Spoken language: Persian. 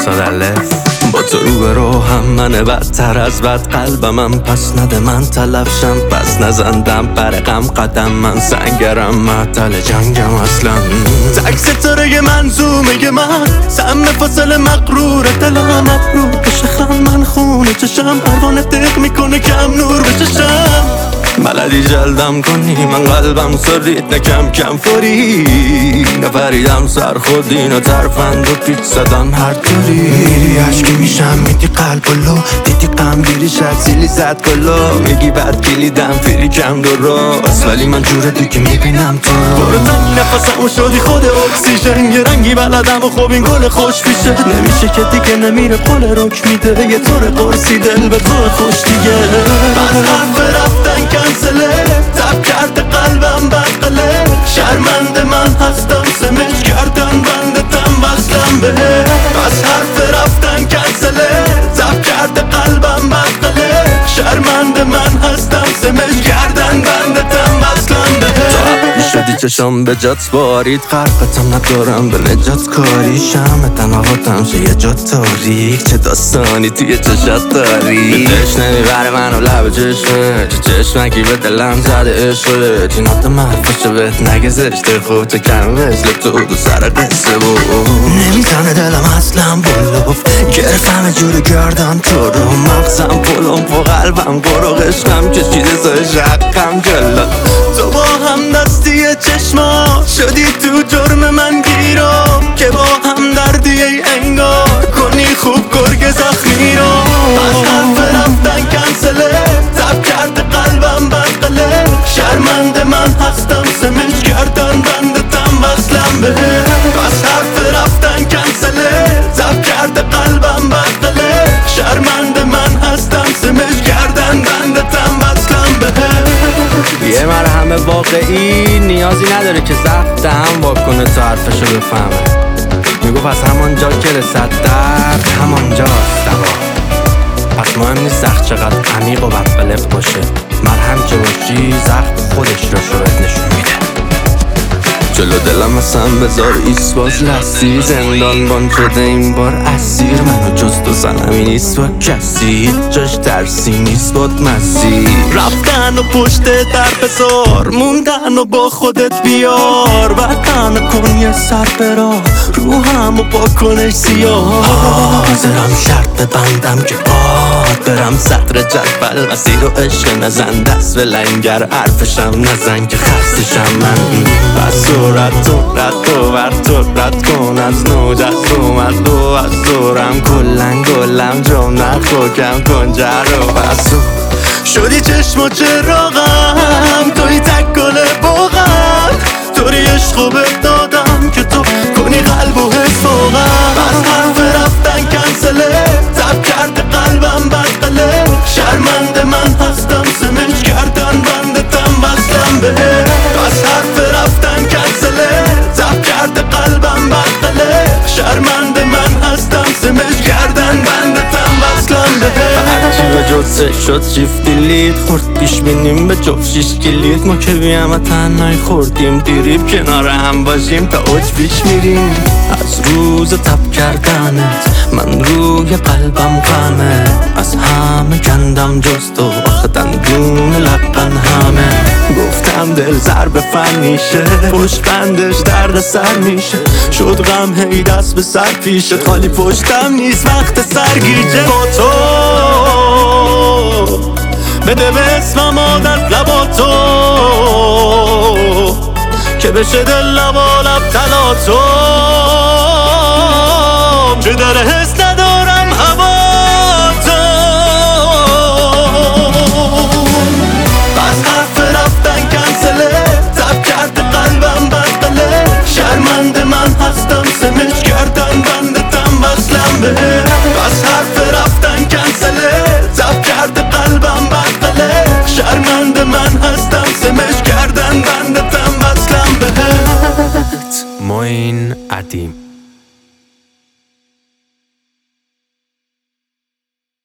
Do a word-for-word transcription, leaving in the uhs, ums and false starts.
صدالف با تو رو به رو هم منه بدتر از بد قلبمم پس نده من تلفشم پس نزندم برقم قدم من سنگرم معطل جنگم اصلا تک ستاره منظومه من سم فاصل مقرور دلم مبرور بشه خم من خونه چشم پروانه دق میکنه کم نور بچشم بلدی جلدم کنی من قلبم سرید نکم کم فوری نپریدم سر خودی نه ترفند و پیچ زدن هر طوری میری عشقی میشم میدی قلب بلو دیدی قم گیری شد زیلی زد کلو میگی بد کلیدم فیری کم دو راست ولی من جور دیگه میبینم تو برو تنگ نفسم و شدی خود اکسیژن یه رنگی بلدم و خوب این گل خوش پیشه نمیشه که دیگه نمیره قول رک میده یه طور قرصی دل به تو خوش دیگه من حرف رفتن کنسله تب کرده قلبم بدقله شرمنده من هستم سمج کردن بندتم بستم به از حرف رفتن کنسله تب کرده قلبم بدقله شرمنده من هستم سمج کردن بندتم بستم به شدی چشم به جات بارید قرقتم ندارم به نجات کاری شم تنواتم شه یه جا تاریک چه داستانی توی چشات داری دش نمیبره منو لب چشمه چه چشمکی به دلم زده عشقه جینات محفشه بهت نگه زشته خود تو کم مثل تو دو سر قصه بود نمیزنه دلم اصلا بلوف گرفتم جور گردن تو رو مغزم پلم پو قلبم برو قشقم کشیده سای شقم جلا تو با هم دستی چشما شدی تو جرم من گیرم که با هم دردی ای انگار کنی خوب گرگ زخمی رو از حرف رفتن کنسله تب کرده قلبم بدقله شرمنده من هستم سمج کردن بندتم بسلم به از حرف رفتن کنسله تب کرده قلبم بدقله شرمنده من هستم سمج کردن بندتم بسلم به یه مرهم واقعی نیازی نداره که زخم دهم واکنه تا حرفشو بفهمه میگو پس همانجا که رسد درد همانجاست دوا پس مهم نیست زخم چقدر عمیق و بدقلق باشه مرهم که باشی زخم خودش رو شاید نشون میده جلو دلم اصلا بذار ایست باز لستی زندان بان شده این بار اسیر منو جز تو سنمی نیست با کسی جاش ترسی نیست باد مسیر رفتن و پشت در بزار موندن و با خودت بیار وطن کن یه سر برا روحم و با کنش سیاه حاضرم شرط ببندم که باد برم صدر جدول مسیر و عشق نزن دست به لنگر حرفشم نزن که خستشم من بس رد تو رد تو بر تو رد کن از نو جزروم از دو از دورم کلن گلم جام نخو کم کن جر و بسو شدی چشم و چراغم توی تک گل باغم طوری عشقو بهت دادم که تو کنی قلب و حس فوقم از حرف رفتن کنسله تب کرده قلبم بدقله شرمنده من هستم سمج کردن بندتم بستم به از حرف رفتن کنسله تب کرده قلبم بدقله شرمنده من هستم سمج کردن بندتم بستم به هرچی به جزه شد شیفتی لید خورد پیش بینیم به جفت شیش کلید ما که بیم و تنهایی خوردیم دیریب کنار هم باشیم تا اوج پیش میریم از روز تب کردنت من روی قلبم غمه از همه کندم جز تو آخه دندون لقن همه گفتم دل ضرب فنیشه پشت بندش درد سر میشه شد غم هی دست به سر پیشه خالی پشتم نیست وقت سرگیجه با تو بده به اسمم عادت لبا تو که بشه دل لبا لب تلا تو چه داره حس